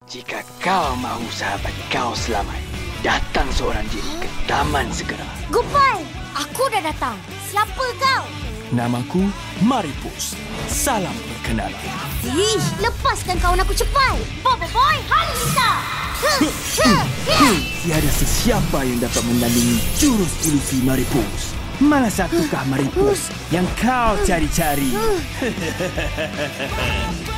Jika kau mahu sahabat kau selamat, datang seorang diri ke taman segera. Gupai, aku dah datang. Siapa kau? Namaku Maripus. Salam perkenalan. Lepaskan kawan aku cepat. Boy, Halilintar. Tiada sesiapa yang dapat menandingi jurus ilusi Maripus. Mana satukah Maripus yang kau cari-cari?